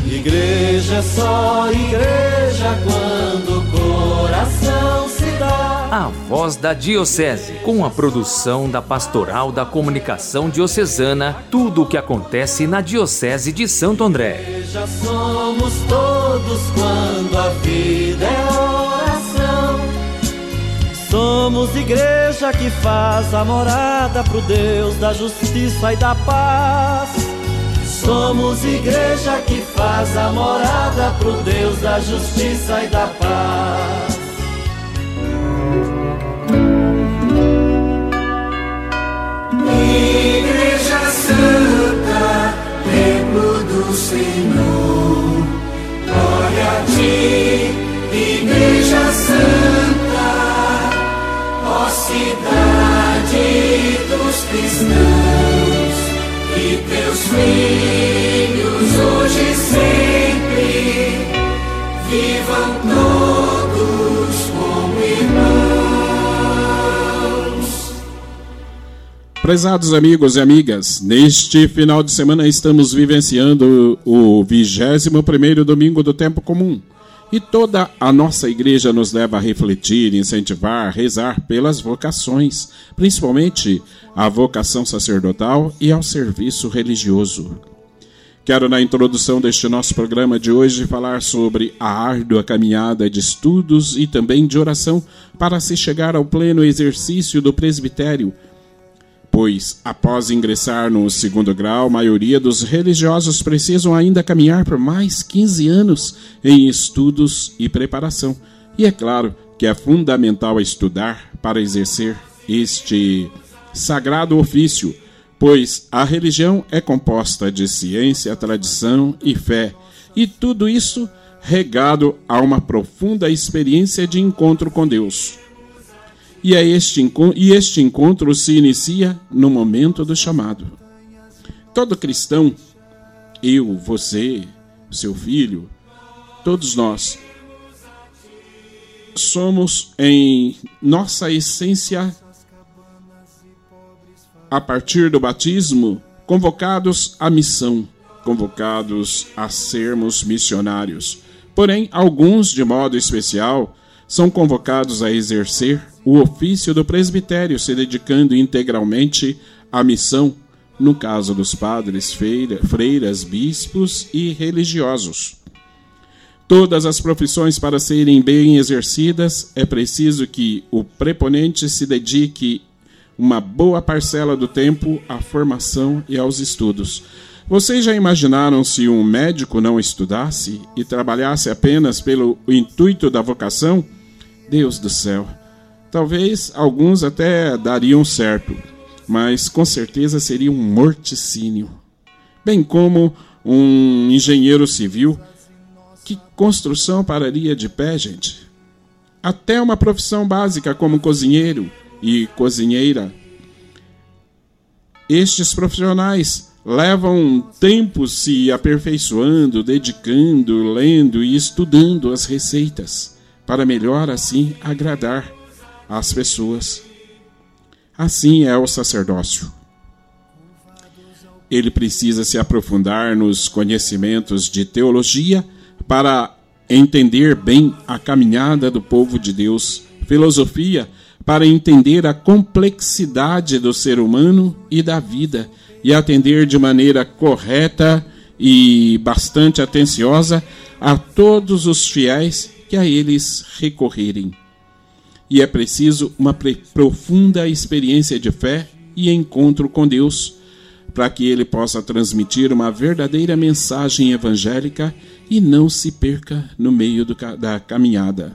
Igreja é só igreja quando o coração se dá. A Voz da Diocese, com a produção da Pastoral da Comunicação Diocesana, tudo o que acontece na Diocese de Santo André. Igreja somos todos quando a vida é oração. Somos igreja que faz a morada pro Deus da justiça e da paz. Somos igreja que faz a morada pro Deus da justiça e da paz. Igreja Santa, templo do Senhor, glória a ti, Igreja Santa, ó cidade dos cristãos, e teus filhos hoje e sempre vivam todos como irmãos. Prezados amigos e amigas, neste final de semana estamos vivenciando o 21º domingo do tempo comum. E toda a nossa igreja nos leva a refletir, incentivar, rezar pelas vocações, principalmente a vocação sacerdotal e ao serviço religioso. Quero, na introdução deste nosso programa de hoje, falar sobre a árdua caminhada de estudos e também de oração para se chegar ao pleno exercício do presbitério, pois, após ingressar no 2º grau, a maioria dos religiosos precisam ainda caminhar por mais 15 anos em estudos e preparação. E é claro que é fundamental estudar para exercer este sagrado ofício, pois a religião é composta de ciência, tradição e fé, e tudo isso regado a uma profunda experiência de encontro com Deus. E este encontro se inicia no momento do chamado. Todo cristão, eu, você, seu filho, todos nós, somos em nossa essência, a partir do batismo, convocados à missão, convocados a sermos missionários. Porém, alguns, de modo especial, são convocados a exercer o ofício do presbitério, se dedicando integralmente à missão, no caso dos padres, freiras, bispos e religiosos. Todas as profissões, para serem bem exercidas, é preciso que o preponente se dedique uma boa parcela do tempo à formação e aos estudos. Vocês já imaginaram se um médico não estudasse e trabalhasse apenas pelo intuito da vocação? Deus do céu! Talvez alguns até dariam certo, mas com certeza seria um morticínio. Bem como um engenheiro civil. Que construção pararia de pé, gente? Até uma profissão básica como cozinheiro e cozinheira. Estes profissionais levam tempo se aperfeiçoando, dedicando, lendo e estudando as receitas, para melhor assim agradar as pessoas. Assim é o sacerdócio. Ele precisa se aprofundar nos conhecimentos de teologia para entender bem a caminhada do povo de Deus, filosofia para entender a complexidade do ser humano e da vida e atender de maneira correta e bastante atenciosa a todos os fiéis que a eles recorrerem. E é preciso uma profunda experiência de fé e encontro com Deus, para que ele possa transmitir uma verdadeira mensagem evangélica e não se perca no meio da caminhada.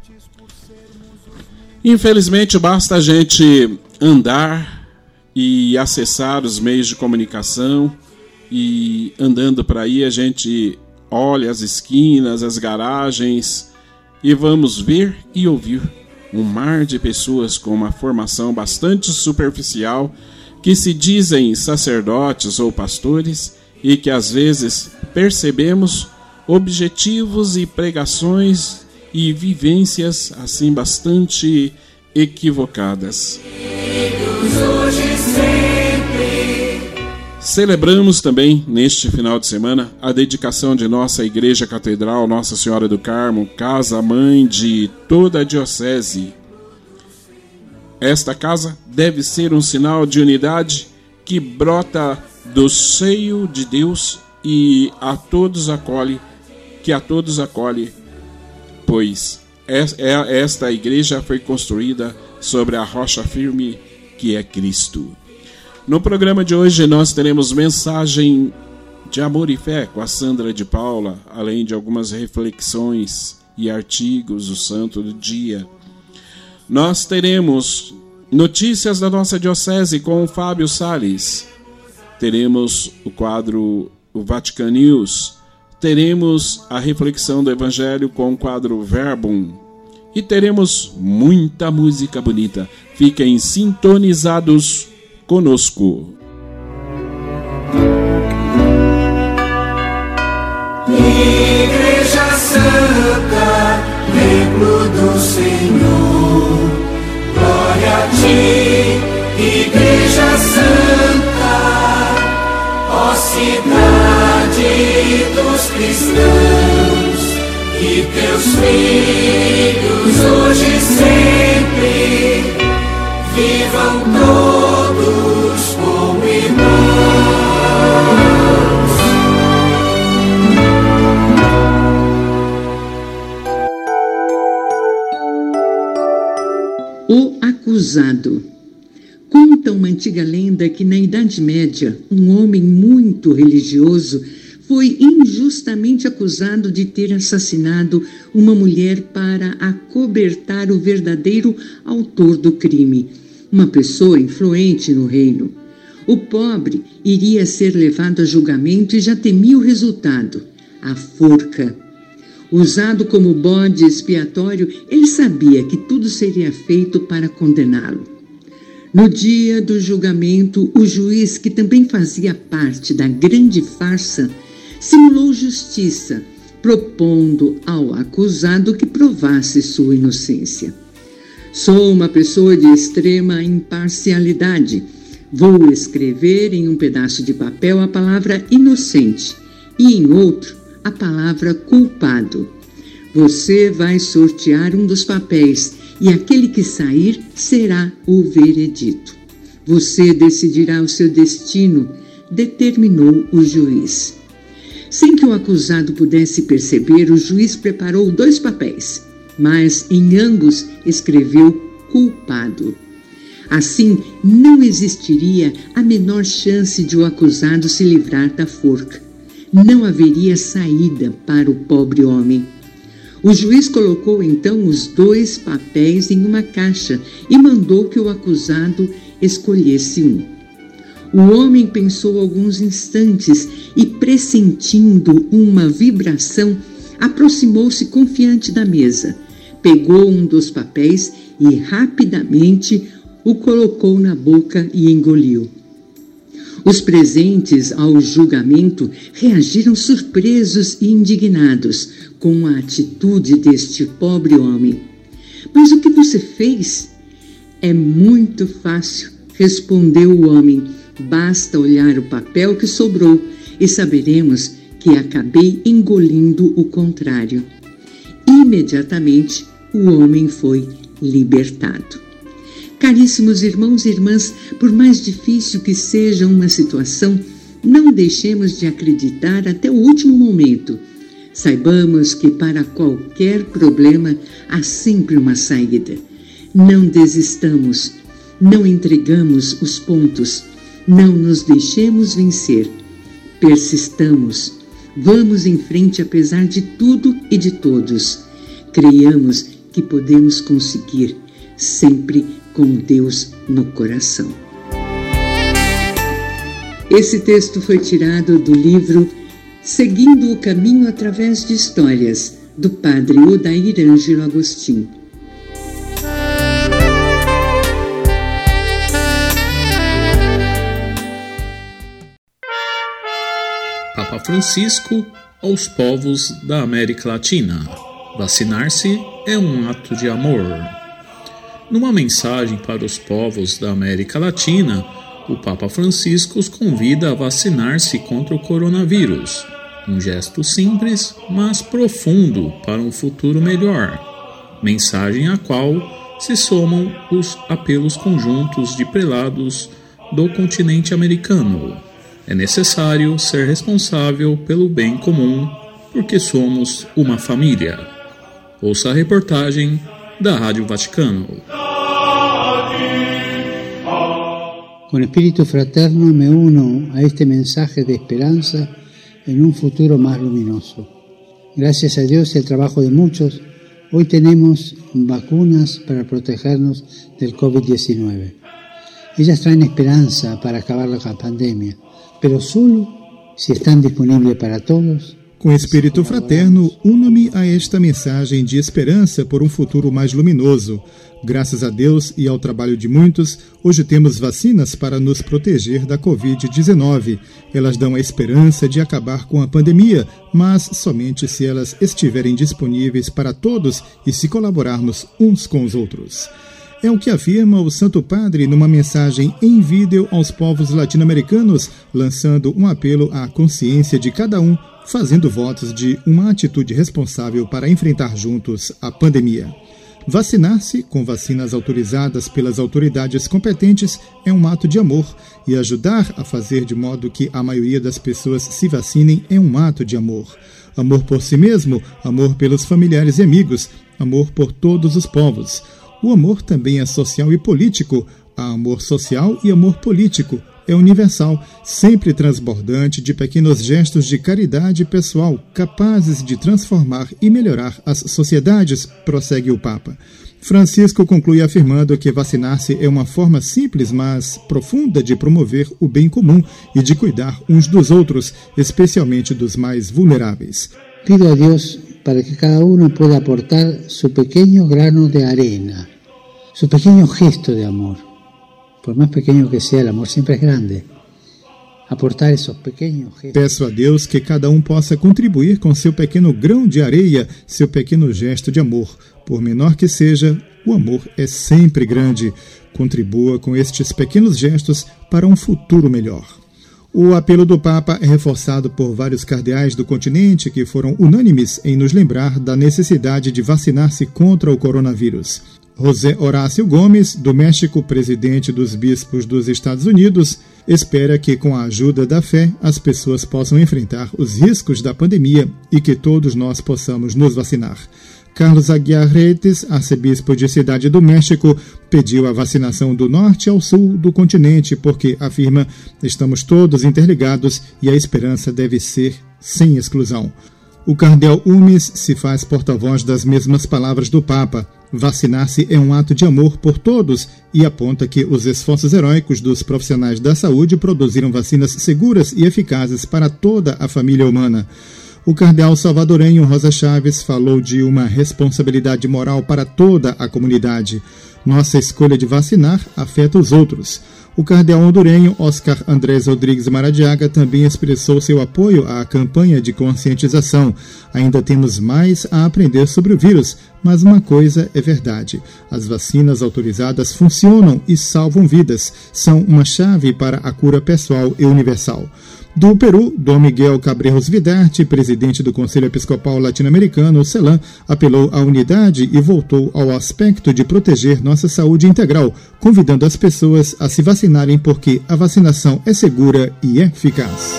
Infelizmente, basta a gente andar e acessar os meios de comunicação, e andando por aí a gente olha as esquinas, as garagens, e vamos ver e ouvir um mar de pessoas com uma formação bastante superficial, que se dizem sacerdotes ou pastores e que às vezes percebemos objetivos e pregações e vivências assim bastante equivocadas. Celebramos também, neste final de semana, a dedicação de nossa Igreja Catedral Nossa Senhora do Carmo, casa-mãe de toda a Diocese. Esta casa deve ser um sinal de unidade que brota do seio de Deus e a todos acolhe, pois esta igreja foi construída sobre a rocha firme que é Cristo. No programa de hoje nós teremos mensagem de amor e fé com a Sandra de Paula, além de algumas reflexões e artigos do Santo do Dia. Nós teremos notícias da nossa diocese com o Fábio Salles. Teremos o quadro o Vatican News. Teremos a reflexão do Evangelho com o quadro Verbum. E teremos muita música bonita. Fiquem sintonizados conosco. Igreja Santa, templo do Senhor, glória a ti, Igreja Santa, ó cidade dos cristãos, que teus filhos hoje e sempre vivam todos como irmãos. O acusado. Conta uma antiga lenda que na Idade Média, um homem muito religioso foi injustamente acusado de ter assassinado uma mulher para acobertar o verdadeiro autor do crime, uma pessoa influente no reino. O pobre iria ser levado a julgamento e já temia o resultado, a forca. Usado como bode expiatório, ele sabia que tudo seria feito para condená-lo. No dia do julgamento, o juiz, que também fazia parte da grande farsa, simulou justiça, propondo ao acusado que provasse sua inocência. Sou uma pessoa de extrema imparcialidade. Vou escrever em um pedaço de papel a palavra inocente e em outro a palavra culpado. Você vai sortear um dos papéis e aquele que sair será o veredito. Você decidirá o seu destino, determinou o juiz. Sem que o acusado pudesse perceber, o juiz preparou 2 papéis, mas em ambos escreveu culpado. Assim, não existiria a menor chance de o acusado se livrar da forca. Não haveria saída para o pobre homem. O juiz colocou então os 2 papéis em uma caixa e mandou que o acusado escolhesse um. O homem pensou alguns instantes e, pressentindo uma vibração, aproximou-se confiante da mesa, pegou um dos papéis e rapidamente o colocou na boca e engoliu. Os presentes ao julgamento reagiram surpresos e indignados com a atitude deste pobre homem. Mas o que você fez? É muito fácil, respondeu o homem. Basta olhar o papel que sobrou e saberemos que acabei engolindo o contrário. Imediatamente, o homem foi libertado. Caríssimos irmãos e irmãs, por mais difícil que seja uma situação, não deixemos de acreditar até o último momento. Saibamos que para qualquer problema há sempre uma saída. Não desistamos, não entregamos os pontos, não nos deixemos vencer. Persistamos, vamos em frente apesar de tudo e de todos. Creiamos que podemos conseguir, sempre com Deus no coração. Esse texto foi tirado do livro Seguindo o Caminho através de Histórias, do padre Odair Ângelo Agostinho. Papa Francisco aos povos da América Latina. Vacinar-se é um ato de amor. Numa mensagem para os povos da América Latina, o Papa Francisco os convida a vacinar-se contra o coronavírus. Um gesto simples, mas profundo para um futuro melhor. Mensagem à qual se somam os apelos conjuntos de prelados do continente americano. É necessário ser responsável pelo bem comum, porque somos uma família. Ouça a reportagem da Rádio Vaticano. Con espíritu fraterno me uno a este mensaje de esperanza en un futuro más luminoso. Gracias a Dios y al trabajo de muchos, hoy tenemos vacunas para protegernos del COVID-19. Ellas traen esperanza para acabar la pandemia, pero solo si están disponibles para todos. Com espírito fraterno, uno-me a esta mensagem de esperança por um futuro mais luminoso. Graças a Deus e ao trabalho de muitos, hoje temos vacinas para nos proteger da Covid-19. Elas dão a esperança de acabar com a pandemia, mas somente se elas estiverem disponíveis para todos e se colaborarmos uns com os outros. É o que afirma o Santo Padre numa mensagem em vídeo aos povos latino-americanos, lançando um apelo à consciência de cada um, fazendo votos de uma atitude responsável para enfrentar juntos a pandemia. Vacinar-se com vacinas autorizadas pelas autoridades competentes é um ato de amor, e ajudar a fazer de modo que a maioria das pessoas se vacinem é um ato de amor. Amor por si mesmo, amor pelos familiares e amigos, amor por todos os povos. O amor também é social e político. Há amor social e amor político. É universal, sempre transbordante de pequenos gestos de caridade pessoal, capazes de transformar e melhorar as sociedades, prossegue o Papa. Francisco conclui afirmando que vacinar-se é uma forma simples, mas profunda de promover o bem comum e de cuidar uns dos outros, especialmente dos mais vulneráveis. Pido a Deus para que cada uno pueda aportar su pequeño grano de arena, su pequeño gesto de amor. Por más pequeño que sea, el amor siempre es grande. Aportar esos pequeños gestos. Peço a Deus que cada um possa contribuir com seu pequeno grão de areia, seu pequeno gesto de amor. Por menor que seja, o amor é sempre grande. Contribua com estes pequenos gestos para um futuro melhor. O apelo do Papa é reforçado por vários cardeais do continente que foram unânimes em nos lembrar da necessidade de vacinar-se contra o coronavírus. José Horácio Gomes, do México, presidente dos bispos dos Estados Unidos, espera que, com a ajuda da fé, as pessoas possam enfrentar os riscos da pandemia e que todos nós possamos nos vacinar. Carlos Aguiar Retes, arcebispo de Cidade do México, pediu a vacinação do norte ao sul do continente porque, afirma, estamos todos interligados e a esperança deve ser sem exclusão. O cardeal Umes se faz porta-voz das mesmas palavras do Papa. Vacinar-se é um ato de amor por todos e aponta que os esforços heróicos dos profissionais da saúde produziram vacinas seguras e eficazes para toda a família humana. O cardeal salvadorenho Rosa Chaves falou de uma responsabilidade moral para toda a comunidade. Nossa escolha de vacinar afeta os outros. O cardeal hondurenho Oscar Andrés Rodrigues Maradiaga também expressou seu apoio à campanha de conscientização. Ainda temos mais a aprender sobre o vírus, mas uma coisa é verdade. As vacinas autorizadas funcionam e salvam vidas. São uma chave para a cura pessoal e universal. Do Peru, Dom Miguel Cabrejos Vidarte, presidente do Conselho Episcopal Latino-Americano, CELAM, apelou à unidade e voltou ao aspecto de proteger nossa saúde integral, convidando as pessoas a se vacinarem porque a vacinação é segura e eficaz.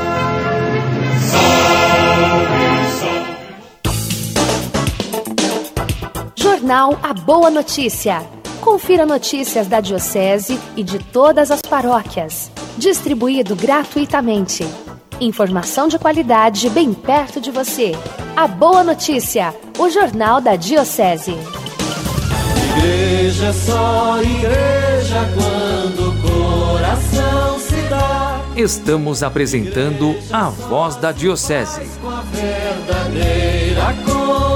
Jornal A Boa Notícia. Confira notícias da Diocese e de todas as paróquias. Distribuído gratuitamente. Informação de qualidade bem perto de você. A Boa Notícia, o jornal da Diocese. Igreja é só igreja quando o coração se dá. Estamos apresentando a Voz da Diocese. Com a verdadeira cor.